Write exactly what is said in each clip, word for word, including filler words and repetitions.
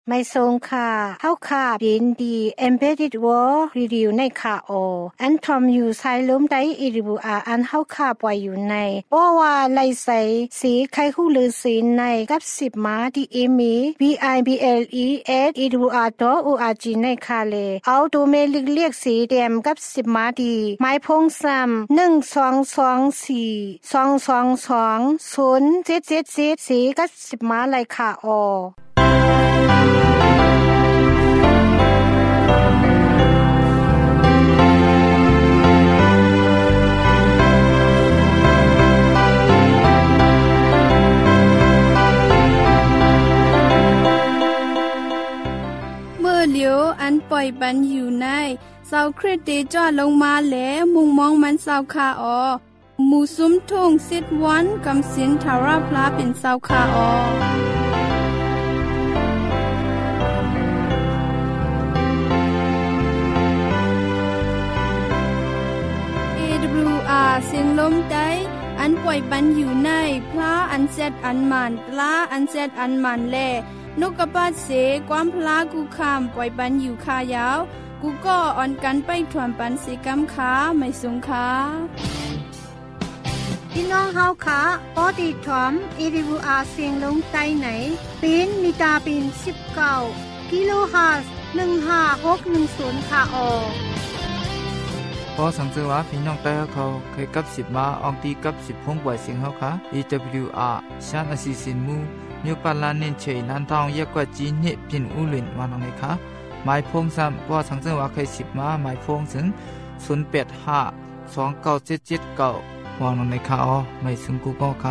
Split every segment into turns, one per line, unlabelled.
ไม่ทรงค่ะเฮาค่ะยินดี Embedded World Review ในค่ะโออันทอมอยู่ไซล้มได้อีริบูอาอันเฮาค่ะปล่อยอยู่ในบ่ว่าไลใสสีไข่ฮู้ลือสีในกับสิบมาที่อีมี บี ไอ บี แอล อี เอส อี ดับเบิลยู อาร์ ดอท โอ อาร์ จี ในค่ะเลเอาดูเมลิกเรียกสีแดมกับสิบมาดีไม้พงซ้ำหนึ่ง สอง สอง สี่ สอง สอง สอง ศูนย์ เจ็ด เจ็ด เจ็ดสีกับสิบมาเลยค่ะโอ
เหลียวอันปล่อยปันอยู่ในเสาคริสเตจอดลงมาแล้วมุงมองมันเสาคาออหมู่ซุ้มทุ่งสิดวันกำสินทาราพลาเป็นเสาคาออ เอ ดับเบิลยู อาร์ เสียงลมได้อันปล่อยปันอยู่ในพระอันเซดอันมันปลาอันเซดอันมันแลนกกระปาดเสความพลากูคามปล่อยปันอยู่คายาวกูก็อ่อนกันไปถวนปันสิกำขาไม่สงขา
พี่น้องเฮาค่ะปอดีถอม เอ ดับเบิลยู อาร์ เสียงลงใต้ไหนปีนมีตาปีนสิบเก้ากิโลเฮิรตซ์หนึ่งห้าหกหนึ่งศูนย์ค่ะออ
พอสังเกตว่าพี่น้องใต้เขาเคยกับสิบมาอองตีกับสิบพงปล่อยเสียงเฮาค่ะ เอ ดับเบิลยู อาร์ ชานอสิสินมูนิวปาลานินเชยนันทองยากว่าจีนเนปินอุลินวานองไงคะหมายพงซ้ำพอสังเกตว่าเคยสิบมาหมายพงถึงศูนย์แปดห้าสองเก้าเจ็ดเจ็ดเก้าวานองไงคะอ๋อไม่ถึงกูก็ค่ะ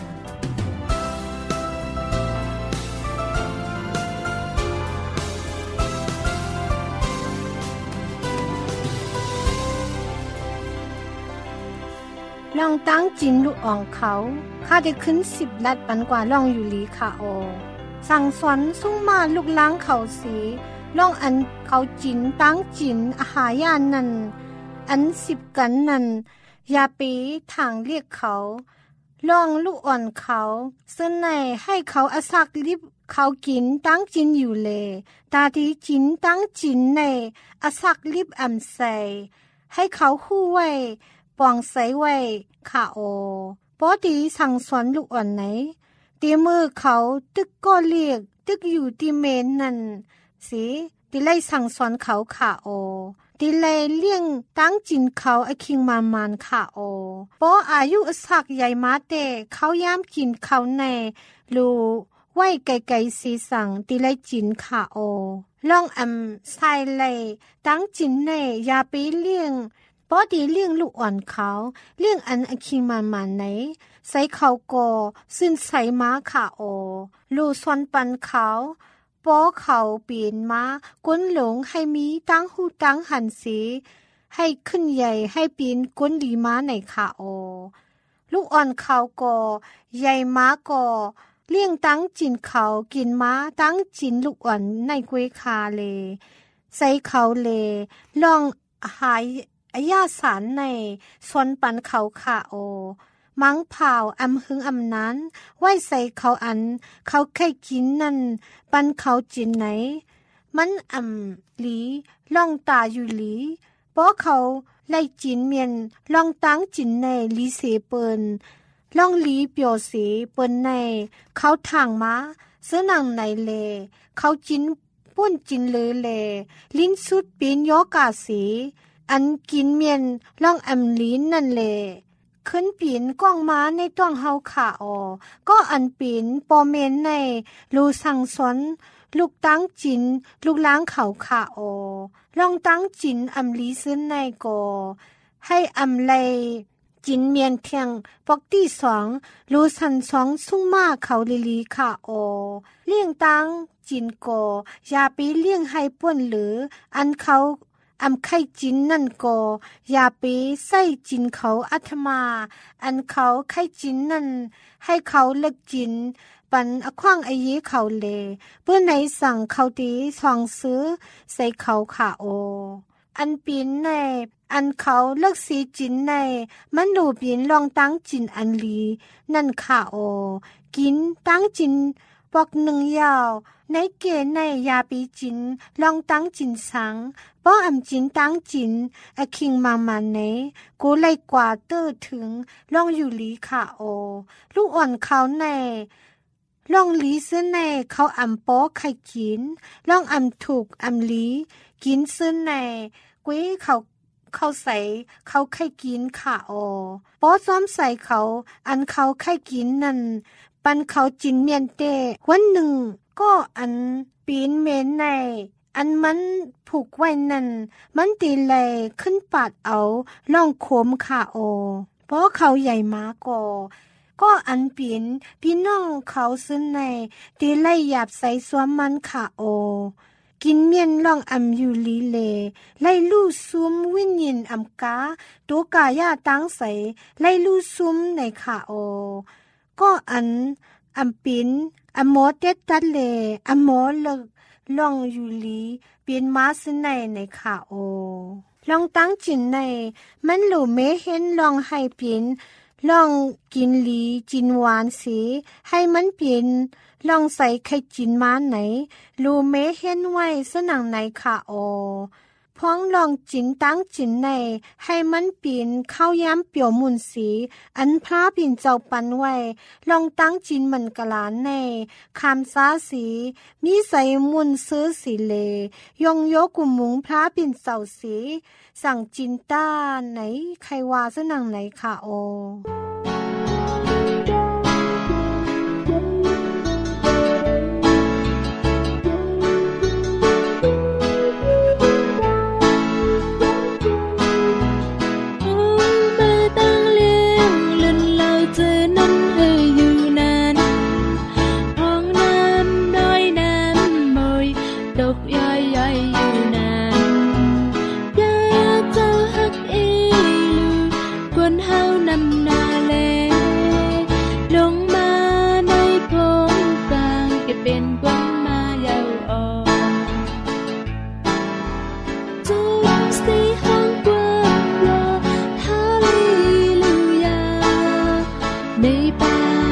ลองตั้งจินลูกอ่องเขาข้าได้ขึ้นสิบลัดปันกว่าล่องอยู่ลีค่ะโอสั่งสอนสุ่งมาลูกล้างเขาสีล่องอันเขาจินตั้งจินอาหายานนั่นอันสิบกันนั่นยาปีทางเรียกเขาล่องลูกอ่อนเขาเส้นในให้เขาอาศักลิบเขากินตั้งจินอยู่เลตาที่จินตั้งจินในอาศักลิบอำใสให้เขาหู้ไว้ปองใสไว้ค่ะโอปอดีสั่งสอนลูกอ่อนไหนตีมือเขาตึกก็เรียกตึกอยู่ที่เมนนั่นสิตีไล่สั่งสอนเขาค่ะโอตีไล่เลี้ยงตั้งจินเขาไอคิงมานมันค่ะโอปออายุสักใหญ่มาเตเขาย้ำจินเขาในลูไว้ไกลๆสีสั่งตีไล่จินค่ะโอลองอำใส่ไล่ตั้งจินในยาไปเลี้ยงปอดีเลี้ยงลูกอ่อนเขาเลี้ยงอันอคิงมันมันไหนใส่เขาก่อซึ่งใส่ม้าขาโอลูซอนปันเขาปอเขาเปลี่ยนม้าก้นหลงให้มีตั้งหูตั้งหันสีให้ขึ้นใหญ่ให้เปลี่ยนก้นดีม้าในขาโอลูกอ่อนเขาก่อใหญ่ม้าก่อเลี้ยงตั้งจินเขากินม้าตั้งจินลูกอ่อนในกวยคาเลใส่เขาเลลองหายอายาสารในซอนปันเขาขาโอมังเผาอำหึงอำนั้นไว้ใส่เขาอันเขาแค่กินนั่นปันเขาจินไหนมันอำหลีล่องตาอยู่หลีเพราะเขาไล่จินเมียนล่องตั้งจินในลีเสเปินล่องลีเปียวเสเปินในเขาทางม้าเสื้อหนังในเลเขาจินป้นจินเลยเลลิ้นสุดปีนยอกาสีอันกินเมียนล่องอำลีนนั่นเลขึ้นปีนกล้องม้าในต้องเฮาขาออก็อันปีนปอเมนในรูสั่งสอนลูกตั้งจินลูกล้างเขาขาออลองตั้งจินอำลีซึ้นในก่อให้อำไลจินเมียนเทียงปอกที่สองรูสันสองสุ่งมาเขาลิลีขาออเลี่ยงตั้งจินก่อยาปีเลี่ยงให้ป่วนหรืออันเขาอำไข่จินนั่นก็อย่าไปใส่จินเขาอัตมาอันเขาไข่จินนั่นให้เขาเลิกจินปันอคว้างไอเยเขาเลเพื่อไหนสั่งเขาตีสองซื้อใส่เขาขาโออันปีนในอันเขาเลิกสีจินในมันหนูปีนลองตั้งจินอันลีนั่นขาโอกินตั้งจินปอกหนึ่งยาวในเกในยาปีจินลองตั้งจินสังป้ออำจินตั้งจินอคิงมามันเนกูไลกว่าเตอร์ถึงลองอยู่ลีค่ะโอลูกอ่อนเขาในลองลีซื้อในเขาอำป้อไข่กินลองอำถูกอำลีกินซื้อในกุ้ยเขาเขาใส่เขาไข่กินค่ะโอป้อซ้อมใส่เขาอันเขาไข่กินนั่นปันเขาจินเมียนเตวันหนึ่งก็อันปีนเมนในอันมันผูกไว้นั่นมันตีเลยขึ้นปาดเอาล่องโคมค่ะโอเพราะเขาใหญ่มากก็ก็อันปีนพี่น้องเขาซึ่งในตีไล่หยาบใส่สวมมันค่ะโอกินเมียนล่องอำอยู่ลีเลไล่ลู่ซุมวิญญาณอำกาตัวกายาตั้งใส่ไล่ลู่ซุมในค่ะโอก็อันอำปินอโมเตตัดเลอโมเลิกล่องอยู่ลีเปลี่ยนมาสิในในค่ะโอลองตั้งจินในมันหลูเมเห็นลองให้เปลี่ยนลองกินลีจินหวานสีให้มันเปลี่ยนลองใส่ไข่จินมาไหนลูเมเห็นไว้สนังไหนค่ะโอพ้องลองจินตั้งจินในให้มันปีนเข้าย้ำเปี่ยวมุนสีอันพระปิ่นเจ้าปันไว้ลองตั้งจินมันกะลานในคำซาสีมีใส่มุนซื้อสีเลยองโยกุมุงพระปิ่นเจ้าสีสั่งจินต้าไหนใครว่าสนังไหนค่ะโอ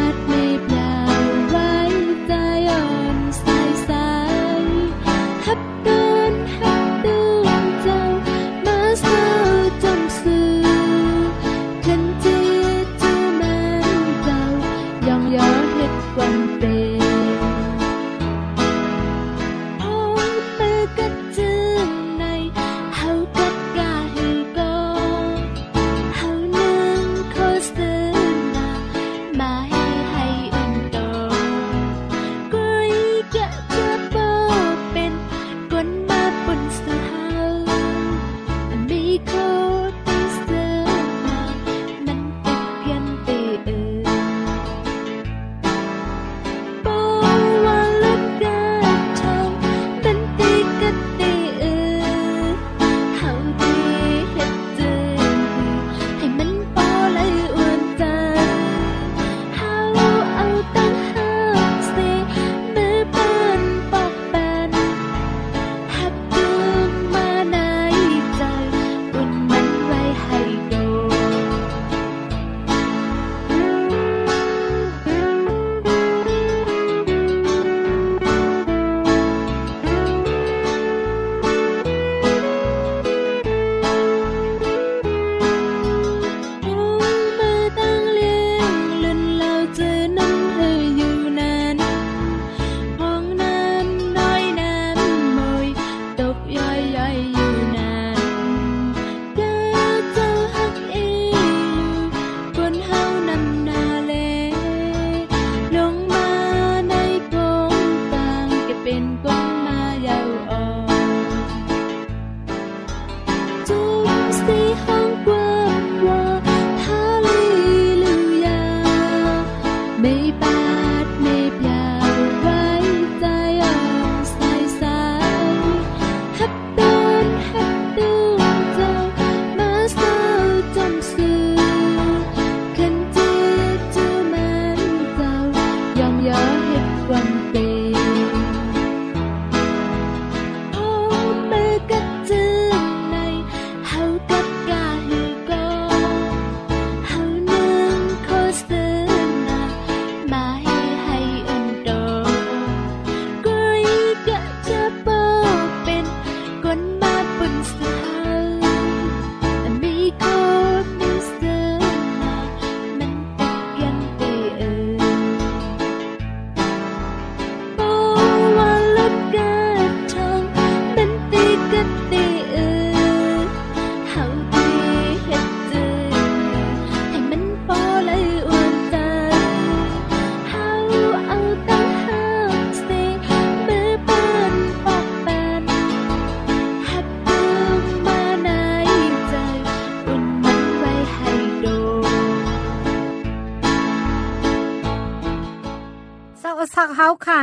Happy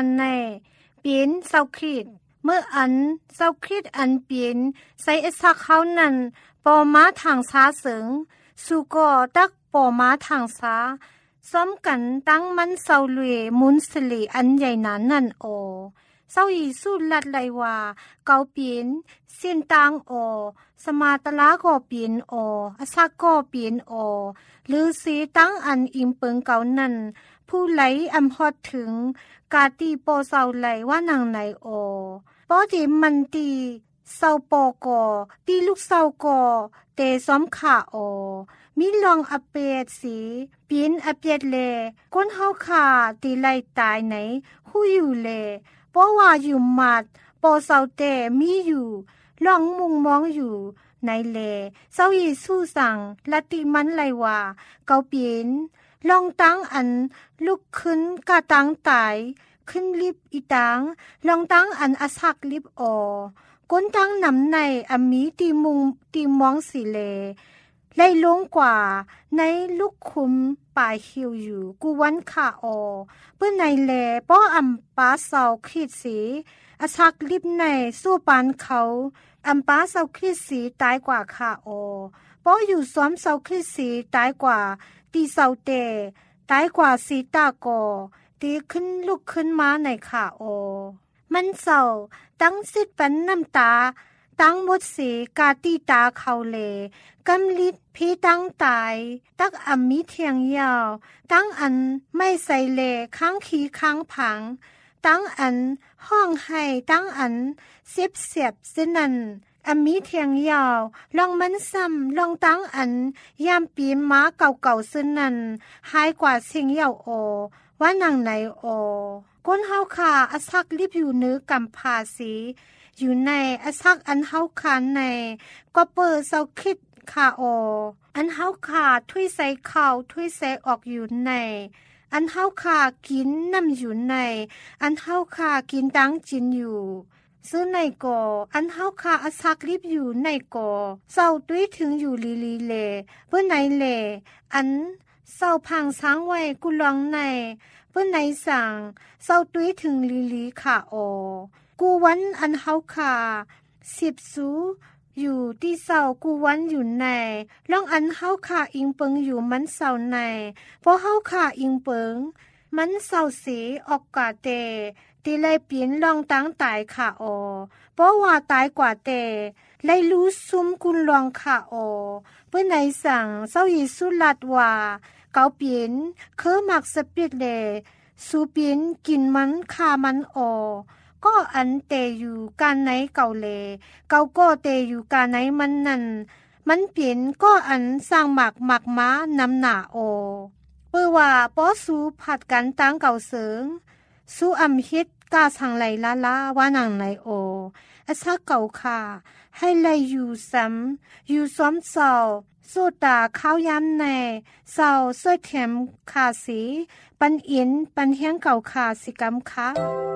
นในเปลี่ยนเศร้าคริดเมื่ออันเศร้าคริดอันเปลี่ยนใส่อสักเขานั้นปอมาทางซ้าเสิงสู่ก่อตักปอมาทางซ้าซ้อมกันตั้งมันเศร้าลุยมุนสิริอันใหญ่นั้นนั่นโอเศร้าอีสู้ลัดไลว่าเกาเปลี่ยนเส้นตางโอสมาตลาก็เปลี่ยนโออสักก็เปลี่ยนโอหรือสีตั้งอันอิมเปิงเก่านั้นผู้ไหลอำฮอดถึงกาตีโปเศร้าไหลว่านางไหนโอปอดีมันตีเศร้าปอกอตีลูกเศร้ากอเตซ้อมขาโอมีลองอเปดสีเปลี่ยนอเปดเลก้นเฮาขาตีไล่ตายไหนหู้อยู่เลเพราะว่าอยู่มัดปอเศร้าเตมีอยู่ลองมุงมองอยู่ในเลเศร้าอีสู้สั่งละติมันไลว่าเกาเปลี่ยนลองตั้งอันลุกขึ้นกะตั้งตายขึ้นลิบอีตังลองตั้งอันอสักลิบออก้นตั้งนำในอมีตีมุงตีมองสิเลไล่ลงกว่าในลูกคุมป่ายหิวอยู่กูวันขาออเพื่อในแลป้ออำป้าเศร้าขีดสีอสักลิบในสู้ปานเขาอำป้าเศร้าขีดสีตายกว่าขาออป้ออยู่ซ้อมเศร้าขีดสีตายกว่าตีเศร้าเตตายกว่าสีตากอตีขึ้นลุกขึ้นมาในขาออมันเศร้าตั้งสิทธิ์ปันน้ำตาตั้งหมดสีกาตีตาเขาเลกำลิดพี่ตั้งตายตักอัมมีเทียงยาวตั้งอันไม่ใส่เลค้างขีค้างผังตั้งอันห้องให้ตั้งอันเสียบเสียบเสนันอัมมีเทียงยาวลองมันซ้ำลองตั้งอันยามปีม้าเก่าๆเสนันหายกว่าเสียงยาวโอว่านางไหนโอก้นเฮาขาอสักลิบอยู่เนื้อกำพาสีอยู่ในอสักอันเฮาคานในก็เปิดเศร้าคิดขาอออันเฮาขาถ้วยใส่ข้าวถ้วยใส่ออกอยู่ในอันเฮาขากินน้ำอยู่ในอันเฮาขากินตั้งจินอยู่ซื้อในก่ออันเฮาขาอสักลิบอยู่ในก่อเศร้าด้วยถึงอยู่ลีลีเลเพื่อในเลอันเศร้าพังช้างไว้กุลองในเพื่อในสั่งเศร้าด้วยถึงลีลีขาออกูวันอันเฮาขาสิบสูอยู่ที่เศร้ากูวันอยู่ในล่องอันเฮาขาอิงเปิงอยู่มันเศร้าในเพราะเฮาขาอิงเปิงมันเศร้าสีออกกาเตตีเลยเปลี่ยนลองตั้งตายขาออเพราะว่าตายกว่าเตเลยรู้ซุมกุลลองขาออเพื่อในสั่งเศร้ายิสุลัดว่าเกาเปลี่ยนเคอมักสปิดเลสูเปลี่ยนกินมันขามันออก็อันเตอยู่การไหนเก่าเลเก่าก็เตอยู่การไหนมันนั่นมันเปลี่ยนก็อันสร้างหมักหมักม้านำหนาโอเพื่อว่าป้อสูผัดกันตั้งเก่าเสริงสู้อำฮิตกาสังไหลละละว่านางไหนโออสักเก่าค่ะให้ไลอยู่ซ้ำอยู่ซ้อมเศร้าโซตาข้าวยำในเศร้าสวยเทียมขาสีปันอินปันเฮียงเก่าขาสิกำค่ะ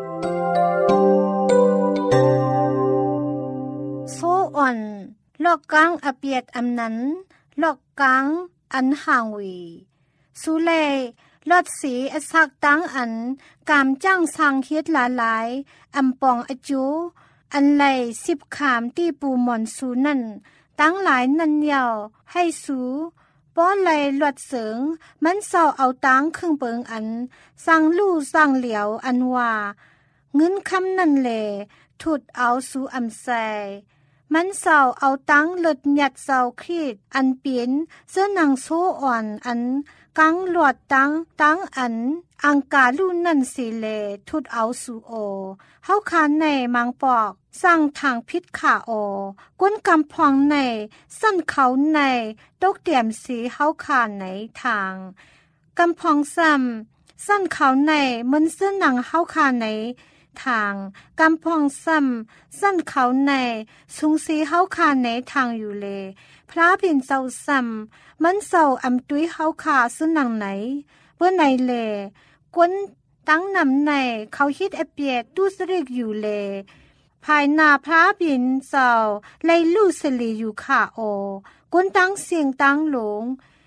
โซอ่อนลอกกังอเปียดอำนั้นลอกกังอันห่างวีสุเลลอดสีอสักตั้งอันกามจ้างสังเฮ็ดหลาหลายอำปองอจูอันไหลสิบขามตีปูหมอนสูนั่นตั้งหลายนันยาวให้สูป้อไหลลอดเสริงมันเศร้าเอาตังครึ่งเปิงอันสั่งลู่สั่งเหลียวอันว่าเงินคำนั่นแหลถุดเอาสู่อำใสมันเศร้าเอาตังเลิดหยัดเศร้าขีดอันเปลี่ยนเสื้อหนังโซอ่อนอันกังหลอดตังตังอันอังกาลู่นั่นสิเลทุดเอาสู่โอเฮาคานในมังปอกสร้างทางพิษขาโอก้นกำพองในสั้นเขาในตกเตี่ยมสีเฮาคานในทางกำพองซ้ำสั้นเขาในมันเสื้อหนังเฮาคานในทางกำพองซ้ำสั้นเขาในสุงสีเฮาคานในทางอยู่เลพระพินเศร้าซ้ำมันเศร้าอำตุ้ยเฮาคาซึ่งหนังไหนเพื่อในเลกวนตั้งนำในเขาฮิตเอเปียตู้สริกอยู่เลภายหน้าพระบินเศร้าไล่ลู่สลีอยู่ขาโอกวนตั้งเสียงตั้งหลง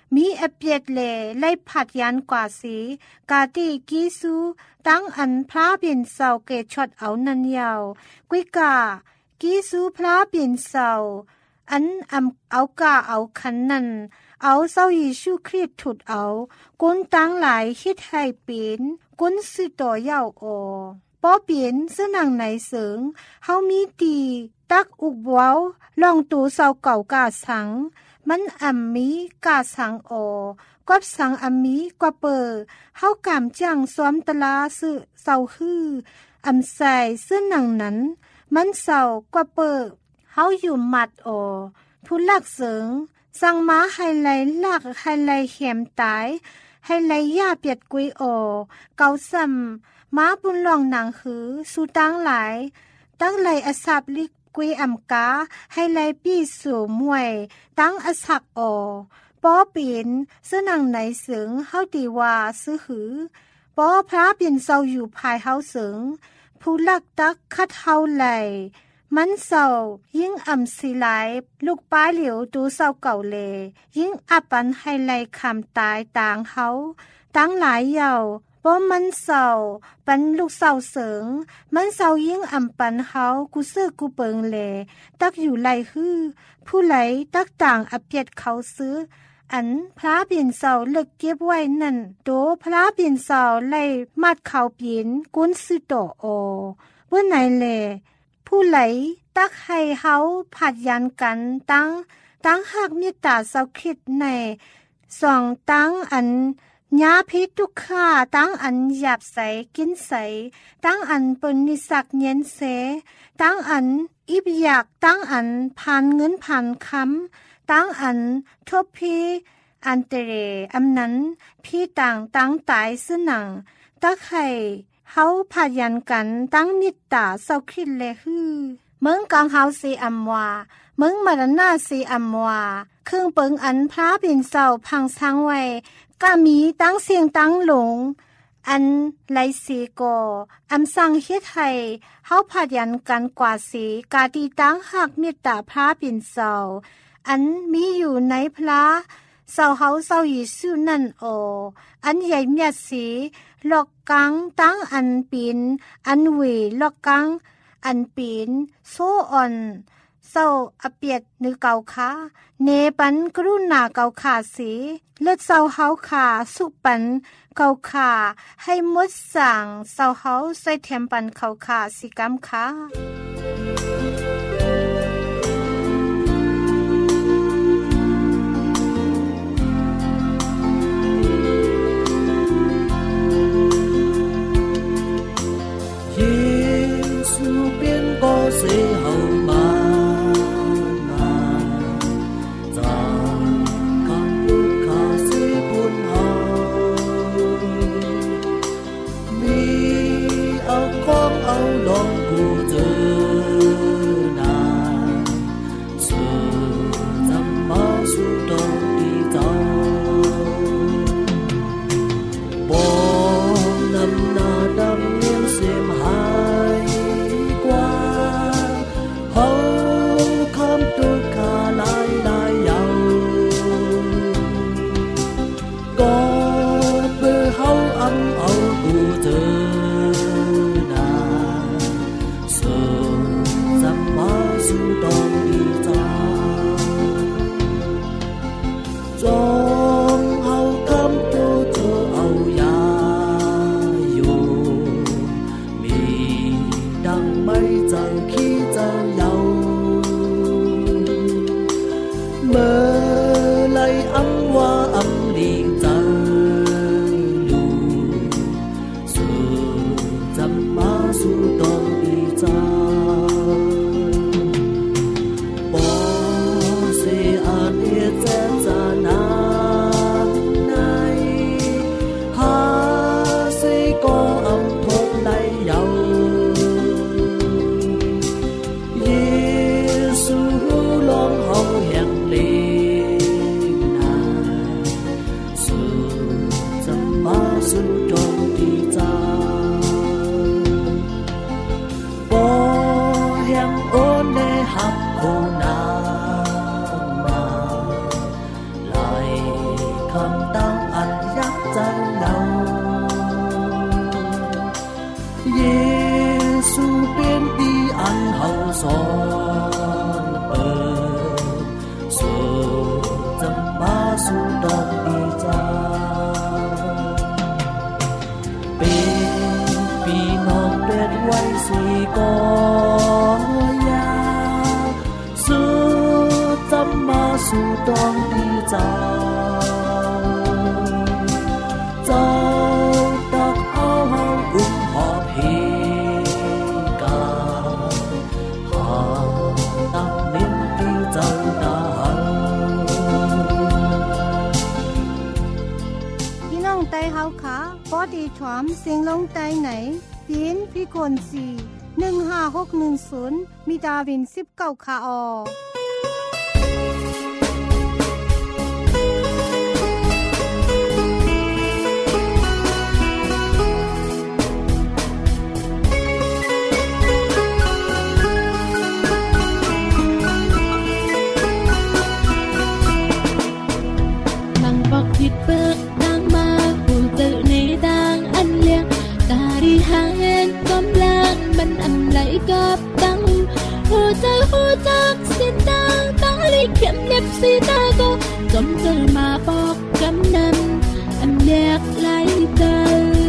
มีอเปียดเลไล่ผัดยันกว่าสีกาตีกีซูตั้งอันพระเปลี่ยนเสาเกชดเอานันยาวกุยกากีซูพระเปลี่ยนเสาอันอำเอากาเอาขันนันเอาเศร้ายิชูคริสถุดเอากุนตั้งหลายคิดให้เปลี่ยนกุนสือต่อยาวอป้อเปลี่ยนเสื้อหนังไหนเสริงเฮามีตีตักอุกเว้าลองตูเศร้าเก่ากาสังมันอ่ำมีกาสังออกอบสังอ่ำมีกว่าเปอเฮากามจังซ้อมตะลาซื้อเศร้าฮืออ่ำใส่เสื้อหนังนั้นมันเศร้ากว่าเปอเฮาอยู่หมัดอผู้ลักเสริงสั่งม้าให้ไหลลากให้ไหลเข็มตายให้ไหลย่าเปียดกุยอเกาซ้ำม้าบุญลองหนังหือสู่ตั้งหลายตั้งไหลอสับลิกกุยอำกาให้ไหลปี้สู่มวยตั้งอสักอป้อปีนเสื้อหนังไหนเสืองเฮาตีว่าซื้อหือป้อพระเปลี่ยนเศร้าอยู่ภายเฮาเสืองผู้ลักตักคัดเฮาไหลมันเศร้ายิ่งอ่ำสีหลายลูกป้าเหลียวตูเศร้าเก่าเลยิ่งอับปันให้ไหลคำตายต่างเฮาตั้งหลายเยาป้อมันเศร้าปันลูกเศร้าเสืองมันเศร้ายิ่งอ่ำปันเฮากูซื้อกูเปิงเลตักอยู่ไหลฮื้อผู้ไหลตักต่างอเปียดเขาซื้ออันพระเปลี่ยนเสาเลิกเก็บไว้นั่นโตพระเปลี่ยนเสาไล่มัดเขาเปลี่ยนกุนซื้อต่ออเมื่อไหนแลผู้ไหลตักให้เฮาผัดยันกันตั้งตั้งหักเมตตาเศร้าคิดในสองตั้งอันญาพิทุกข้าตั้งอันหยาบใสกินใสตั้งอันเปิ้นนิสักเย็นเสตั้งอันอิบอยากตั้งอันพันเงินพันคำตั้งอันทบพีอันเตเรอำนั้นพี่ต่างตั้งตายซึ่งหนังตักให้เฮาพายันกันตั้งมิตตาเศร้าคิดเลฮือเมืองกลางเฮาสีอัมวาเมืองมรณะสีอัมวาเครื่องเปิงอันพระเป็นเศร้าพังช้างไว้ก็มีตั้งเสียงตั้งหลงอันไหลสีกออำสั่งเฮ็ดให้เฮาพายันกันกว่าสีกาตีตั้งหักมิตตาพระเป็นเศร้าอันมีอยู่ในพระเศร้าเฮาเศร้ายิสุนั่นโออันใหญ่เมียดสีลอกกังตั้งอันปีนอันเวลอกกังอันปีนโซอ่อนเศร้าอเปียดนึกเก่าขาเนปันกรุณาเก่าขาสีเลือดเศร้าเฮาขาสุปันเก่าขาให้มดสั่งเศร้าเฮาใส่เทียมปันเก่าขาสิกำขา
死後慢慢在看不卡西半後你阿光歐浪顧着那是怎麼數到地走波能那當年閃海กสอนเปิดสู่จำมาสู่ดอกดีใจเป็นพี่น้องเป็นไว้สีก่อยาสู่จำมาสู่ดอกดีใจเจ้าตักเอาเฮาอุ้มหอบเฮกาหาตั้งเน้นที่เจ้าดา
พี่น้องไต้เฮาค่ะพอดีถามเสียงลงไต้ไหนปีนพี่คนสี่หนึ่งห้าหกหนึ่งศูนย์มีดาวินสิบเก้าคาออ
ผิดเปิกดังมาผู้เจอในดังอันเลียงตาดีหางเห็นกำลังมันอันไหลกับตังหัวใจหัวจักเสียงดังตั้งลิเข็มเล็บสีตาก็จมเจอมาปอกกำนันอันแยกไหลเจอ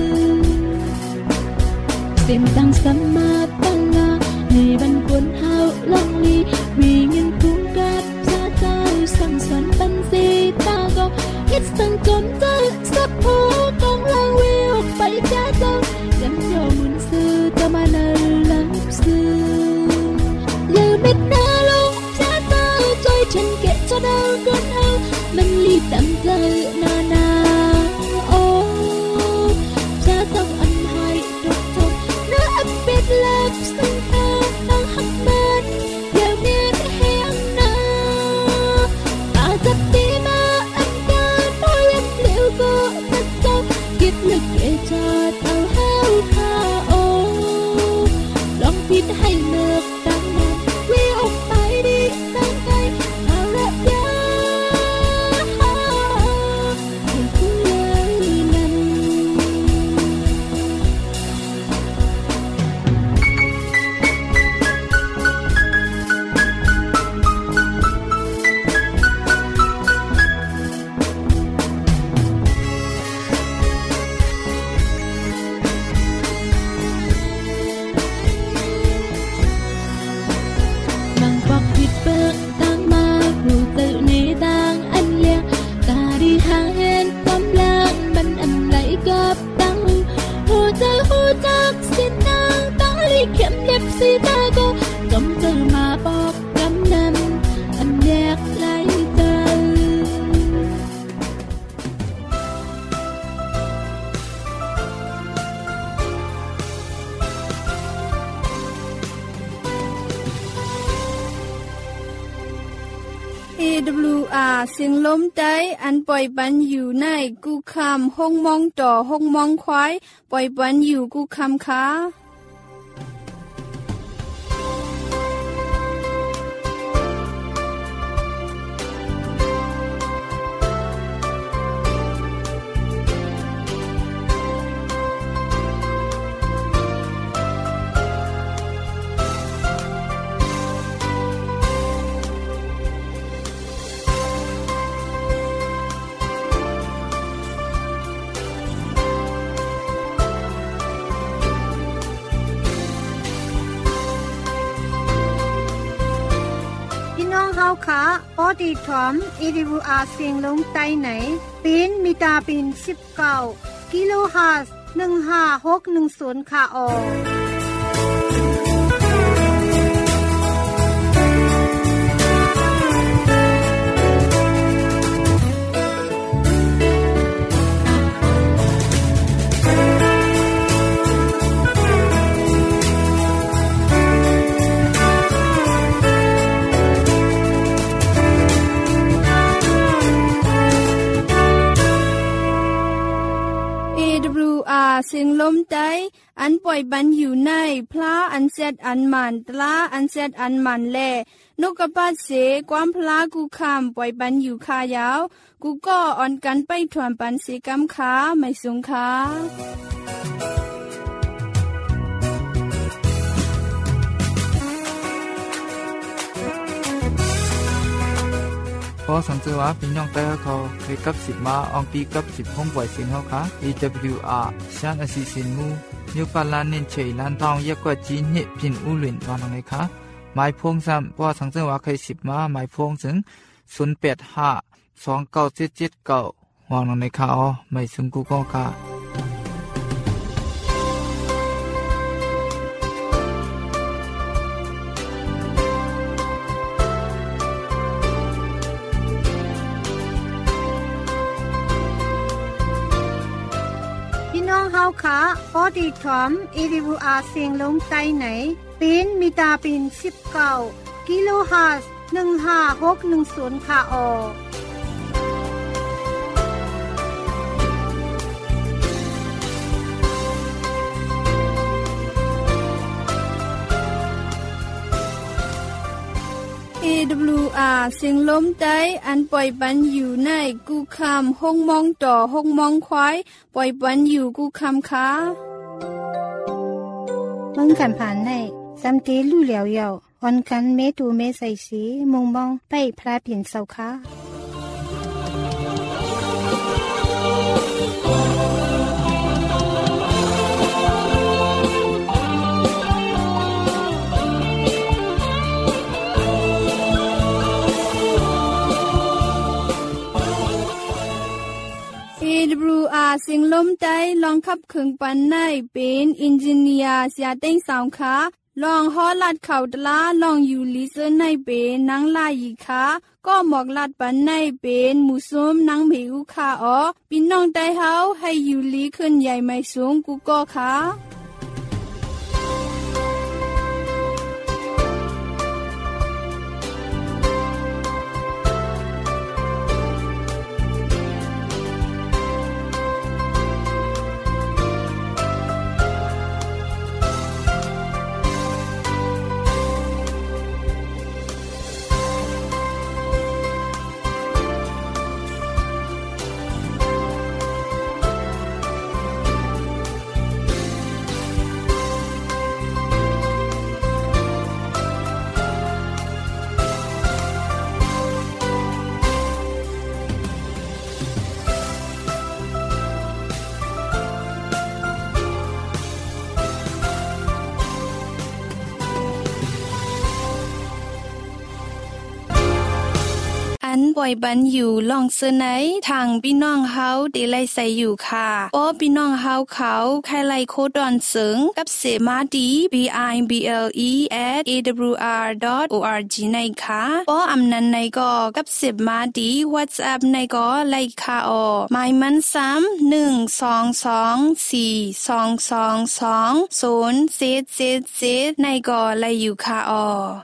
เสียงดังสมาตั้งงาในบรรกุนเฮาลองลีมีเงินคุ้มกับชาเจ้าสั่งสอนปันสีตาก็คิดสังจนเจอสับหูกองลางวิวไปจ้าเจ้ายังโยมุนซื้อจะมาเนรลังซื้อลืมเม็ดหน้าลงจ้าเจ้าจอยฉันเกะจะเดินกันเอามันรีบตั้งเจอนานาโอ้จ้าต้องอันให้ดอกทงน่าอับเป็ดเล็บสังเกตตั้งหักมันเดี๋ยวนี้แห้งนาตาจับตีมาก็นักเจ้าคิดลึกเอจอดเอาเฮาคาโอลองพิดให้เลิกตั้งนั้นวิ่งออกไปดิตั้งใจเอาละยาให้คุณเลยนั้นสีตาก็จมเจอมาปอกกำนันอันแยกไหลเจอ
เอ ดับเบิลยู อาร์ เสียงลมใต้อันปล่อยปันอยู่ในกูคำห้องมองต่อห้องมองควายปล่อยปันอยู่กูคำค้า
ค่ะพอดีถอม เอ ดับเบิลยู อาร์ เสียงลงใต้ไหนปีนมีตาปีนสิบเก้ากิโลเฮิรตซ์หนึ่งห้าหกหนึ่งศูนย์ค่ะออ
เสียงลมใต้อันปล่อยบันอยู่ในพระอันเซดอันมันตลาอันเซดอันมันแลนกกระปัดเสความพลากูคำปล่อยบันอยู่คายาวกูก็อ่อนกันไปถวนปันเสกำขาไม่สงขา
อสังเกตว่าพี่น้องแต่เขาเคยกับสิบมาอองตีกับสิบห้องบ่อยเสียงเฮาค่ะ เอ ดับเบิลยู อาร์ ชานอสิสินมูนิวปาลานเน้นเฉยล้านทองเยอะกว่าจีนเฮพินอูหลินว่านังไงคะหมายพงซ้ำเพราะสังเกตว่าเคยสิบมาหมายพงถึงศูนย์แปดห้า สองเก้าเจ็ดเจ็ดเก้าว่านังไงคะอ๋อไม่ซึ่งกูก็ค่ะ
เฮาค่ะพอดีถอม เอ ดับเบิลยู อาร์ เสียงลงใต้ไหนเป็นมีตาเป็นสิบเก้ากิโลเฮิรตซ์หนึ่งห้าหกหนึ่งศูนย์ค่ะออ
เอ ดับเบิลยู อาร์ เสียงลมใต้อันปล่อยปันอยู่ในกูคำห้องมองต่อห้องมองควายปล่อยปันอยู่กูคำค่ะ
เบิ่งกันผ่านในซัมเตลู่แล้วยาวออนกันเมตูเมใส่สีมงมองไปพระเปลี่ยนเสาค่ะ
เอ ดับเบิลยู อาร์ เสียงลมใต้ลองขับเครื่องปั่นในเป็นอินจิเนียร์เสียเต้งสาวค่ะลองฮอลัดเข่าตลาลองอยู่ลิเซอร์ในเป็นนางลายีค่ะก็หมอกลัดปันในเป็นหมูส้มนางเหวค่ะอ๋อพี่น้องใต้เฮาให้อยู่ลีขึ้นใหญ่ไม่สูงกูก็ค่ะอันปล่อยบันอยู่ลองเสนอทางพี่น้องเฮาได้ไล่ใส่อยู่ค่ะโอ้พี่น้องเฮาเขาใครไล่โคดอนเสิงกับเสมาดี บี ไอ บี แอล อี แอท เอ ดับเบิลยู อาร์ ดอท โอ อาร์ จี ในค่ะโอ้อำนั้นในก็กับเสมาดี WhatsApp ในก็ไล่ค่ะออหมายมันซ้ำหนึ่ง สอง สอง สี่ สอง สอง สอง ศูนย์ เจ็ด เจ็ด เจ็ดในก็ไล่อยู่ค่ะออ